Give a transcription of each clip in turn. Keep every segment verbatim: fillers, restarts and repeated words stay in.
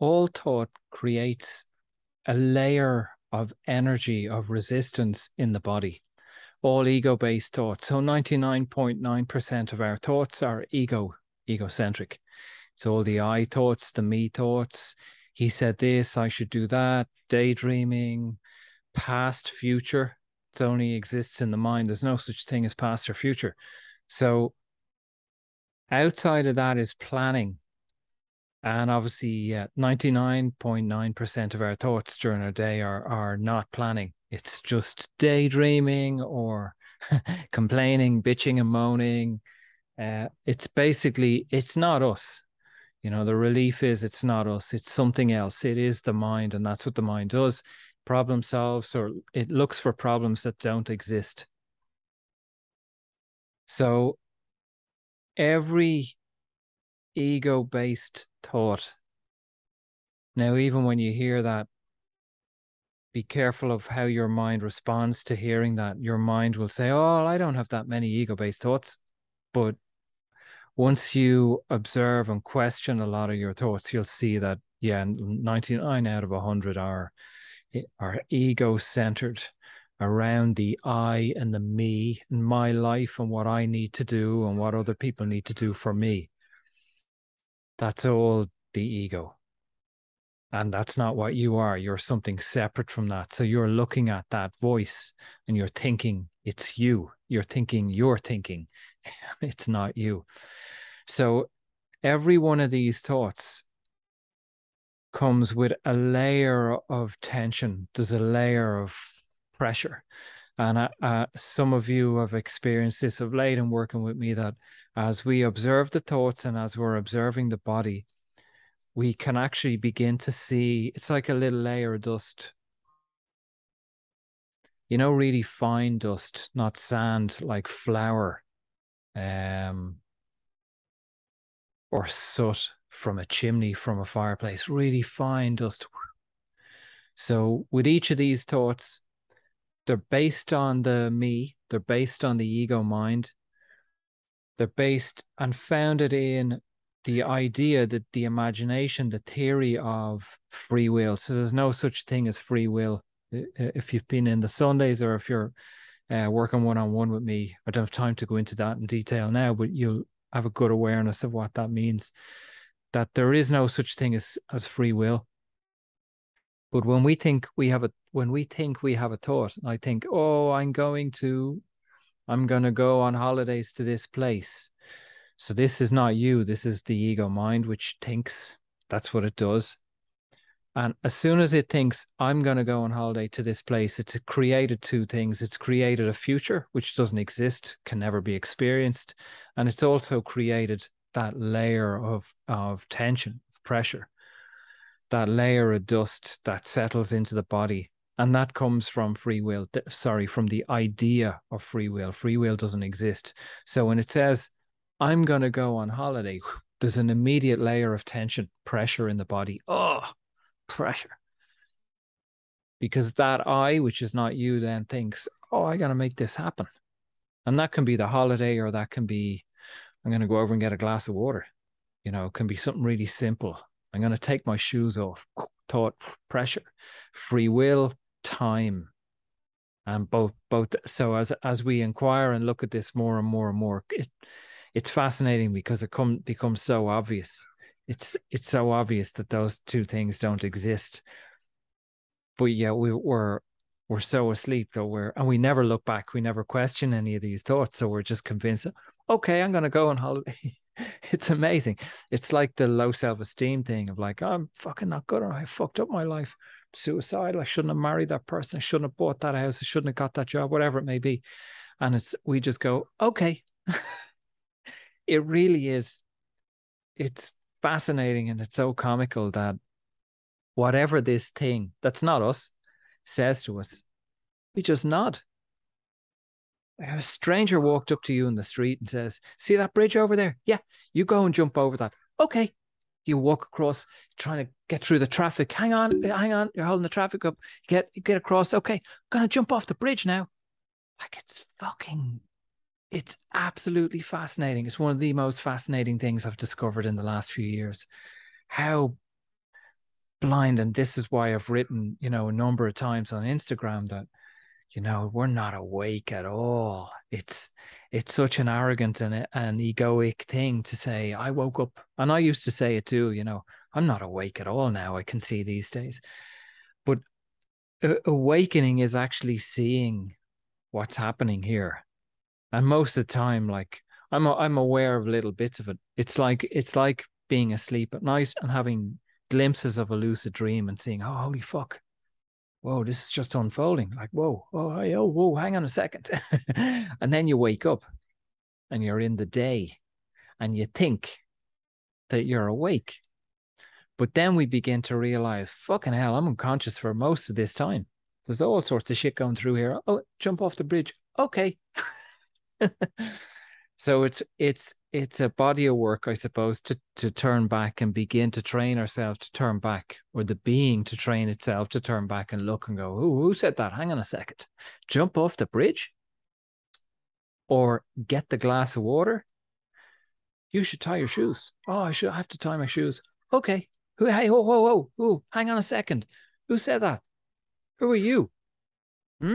all thought creates a layer of energy, of resistance in the body. All ego-based thoughts. So ninety-nine point nine percent of our thoughts are ego, egocentric. It's all the I thoughts, the me thoughts. He said this, I should do that, daydreaming, past, future. It only exists in the mind. There's no such thing as past or future. So outside of that is planning. And obviously, yeah, ninety-nine point nine percent of our thoughts during our day are, are not planning. It's just daydreaming or complaining, bitching and moaning. Uh, it's basically, it's not us. You know, the relief is it's not us. It's something else. It is the mind. And that's what the mind does. Problem solves, or it looks for problems that don't exist. So every ego-based thought. Now, even when you hear that, be careful of how your mind responds to hearing that. Your mind will say, oh, I don't have that many ego-based thoughts. But once you observe and question a lot of your thoughts, you'll see that, yeah, ninety-nine out of one hundred are, are ego-centered around the I and the me and my life and what I need to do and what other people need to do for me. That's all the ego. And that's not what you are. You're something separate from that. So you're looking at that voice and you're thinking it's you. You're thinking you're thinking. It's not you. So every one of these thoughts comes with a layer of tension. There's a layer of pressure. And uh, uh, some of you have experienced this of late and working with me, that as we observe the thoughts and as we're observing the body, we can actually begin to see, it's like a little layer of dust. You know, really fine dust, not sand, like flour, um, or soot from a chimney, from a fireplace, really fine dust. So with each of these thoughts, they're based on the me, they're based on the ego mind, they're based and founded in the idea, that the imagination, the theory of free will. So there's no such thing as free will. If you've been in the Sundays, or if you're uh, working one-on-one with me, I don't have time to go into that in detail now, but you'll have a good awareness of what that means, that there is no such thing as, as free will. But when we think we have a, when we think we have a thought, I think, oh, I'm going to, I'm going to go on holidays to this place. So this is not you. This is the ego mind, which thinks. That's what it does. And as soon as it thinks, I'm going to go on holiday to this place, it's created two things. It's created a future, which doesn't exist, can never be experienced. And it's also created that layer of, of tension, of pressure, that layer of dust that settles into the body. And that comes from free will, sorry, from the idea of free will. Free will doesn't exist. So when it says, I'm going to go on holiday, there's an immediate layer of tension, pressure in the body. Oh, pressure. Because that I, which is not you, then thinks, oh, I got to make this happen. And that can be the holiday, or that can be, I'm going to go over and get a glass of water. You know, it can be something really simple. I'm going to take my shoes off. Thought, pressure, free will, time. And both, both. So as, as we inquire and look at this more and more and more, it, it's fascinating because it come, becomes so obvious. It's it's so obvious that those two things don't exist. But yeah, we, we're we're so asleep that we're, and we never look back. We never question any of these thoughts. So we're just convinced, okay, I'm going to go on holiday. It's amazing. It's like the low self-esteem thing of like, I'm fucking not good, or I fucked up my life. Suicidal. I shouldn't have married that person. I shouldn't have bought that house. I shouldn't have got that job, whatever it may be. And it's, we just go, okay. It really is. It's fascinating, and it's so comical that whatever this thing that's not us says to us, we just nod. A stranger walked up to you in the street and says, see that bridge over there? Yeah, you go and jump over that. Okay. You walk across, trying to get through the traffic. Hang on, hang on. You're holding the traffic up. You get, you get across. Okay, I'm going to jump off the bridge now. Like, it's fucking, it's absolutely fascinating. It's one of the most fascinating things I've discovered in the last few years. How blind. And this is why I've written, you know, a number of times on Instagram that, you know, we're not awake at all. It's it's such an arrogant and an egoic thing to say, I woke up, and I used to say it too, you know, I'm not awake at all now, I can see these days. But uh, awakening is actually seeing what's happening here. And most of the time, like I'm I'm aware of little bits of it. It's like it's like being asleep at night and having glimpses of a lucid dream and seeing, oh, holy fuck, whoa, this is just unfolding. Like, whoa, oh, hey, oh, whoa, hang on a second. And then you wake up and you're in the day and you think that you're awake. But then we begin to realize, fucking hell, I'm unconscious for most of this time. There's all sorts of shit going through here. Oh, jump off the bridge. Okay. So it's it's it's a body of work, I suppose, to to turn back and begin to train ourselves to turn back, or the being to train itself to turn back and look and go, who who said that? Hang on a second. Jump off the bridge? Or get the glass of water? You should tie your shoes. Oh, I should I have to tie my shoes. Okay. Who hey, whoa, whoa, whoa, whoa, hang on a second. Who said that? Who are you? Hmm?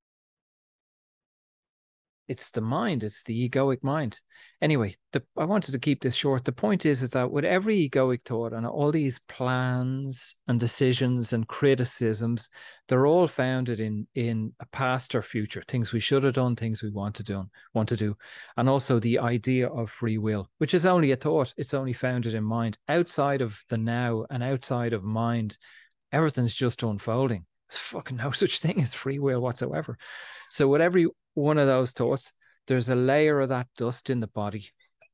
It's the mind. It's the egoic mind. Anyway, the, I wanted to keep this short. The point is, is that with every egoic thought and all these plans and decisions and criticisms, they're all founded in in a past or future, things we should have done, things we want to do, want to do, and also the idea of free will, which is only a thought. It's only founded in mind. Outside of the now and outside of mind, everything's just unfolding. There's fucking no such thing as free will whatsoever. So with every one of those thoughts, there's a layer of that dust in the body.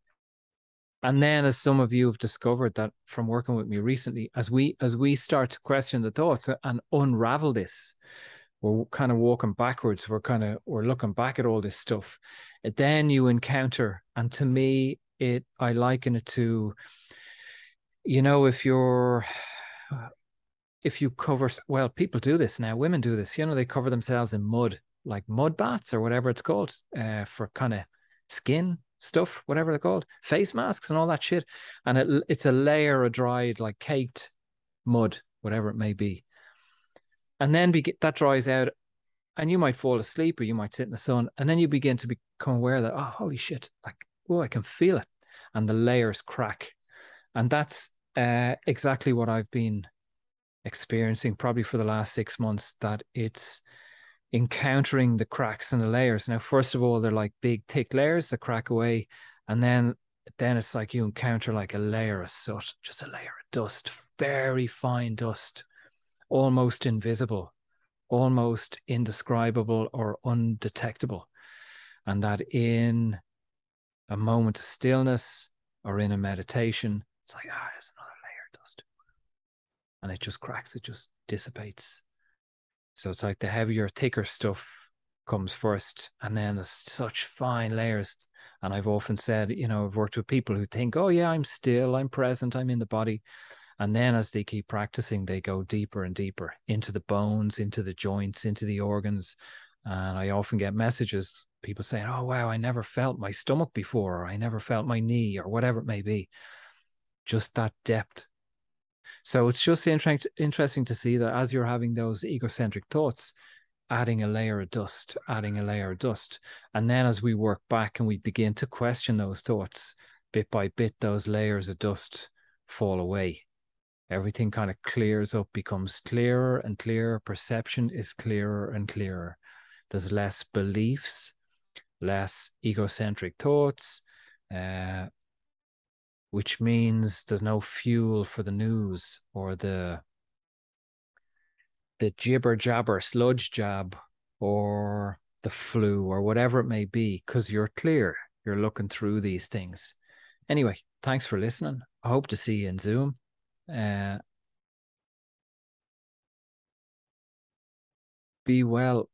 And then, as some of you have discovered that from working with me recently, as we as we start to question the thoughts and unravel this, we're kind of walking backwards. We're kind of we're looking back at all this stuff. Then you encounter, and to me, it I liken it to, you know, if you're if you cover, well, people do this now. Women do this. You know, they cover themselves in mud, like mud baths or whatever it's called, uh, for kind of skin stuff, whatever they're called, face masks and all that shit. And it, it's a layer of dried, like caked mud, whatever it may be. And then be, that dries out and you might fall asleep or you might sit in the sun. And then you begin to become aware that, oh, holy shit, like, oh, I can feel it. And the layers crack. And that's uh, exactly what I've been experiencing probably for the last six months, that it's encountering the cracks and the layers. Now, first of all, they're like big, thick layers that crack away. And then, then it's like you encounter like a layer of soot, just a layer of dust, very fine dust, almost invisible, almost indescribable or undetectable. And that in a moment of stillness or in a meditation, it's like, ah, there's another layer of dust. And it just cracks, it just dissipates. So it's like the heavier, thicker stuff comes first, and then there's such fine layers. And I've often said, you know, I've worked with people who think, oh yeah, I'm still, I'm present, I'm in the body. And then as they keep practicing, they go deeper and deeper into the bones, into the joints, into the organs. And I often get messages, people saying, oh wow, I never felt my stomach before, or I never felt my knee, or whatever it may be. Just that depth. So it's just inter- interesting to see that as you're having those egocentric thoughts, adding a layer of dust, adding a layer of dust. And then as we work back and we begin to question those thoughts, bit by bit, those layers of dust fall away. Everything kind of clears up, becomes clearer and clearer. Perception is clearer and clearer. There's less beliefs, less egocentric thoughts, uh, which means there's no fuel for the news or the the jibber jabber sludge jab or the flu or whatever it may be, because you're clear, you're looking through these things. Anyway, thanks for listening. I hope to see you in Zoom. Uh, be well.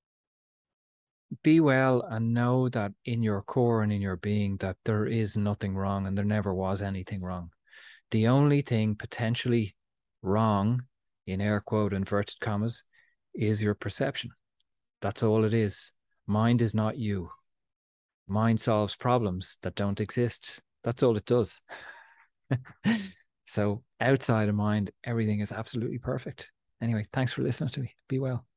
Be well and know that in your core and in your being that there is nothing wrong and there never was anything wrong. The only thing potentially wrong, in air quote inverted commas, is your perception. That's all it is. Mind is not you. Mind solves problems that don't exist. That's all it does. So outside of mind, everything is absolutely perfect. Anyway, thanks for listening to me. Be well.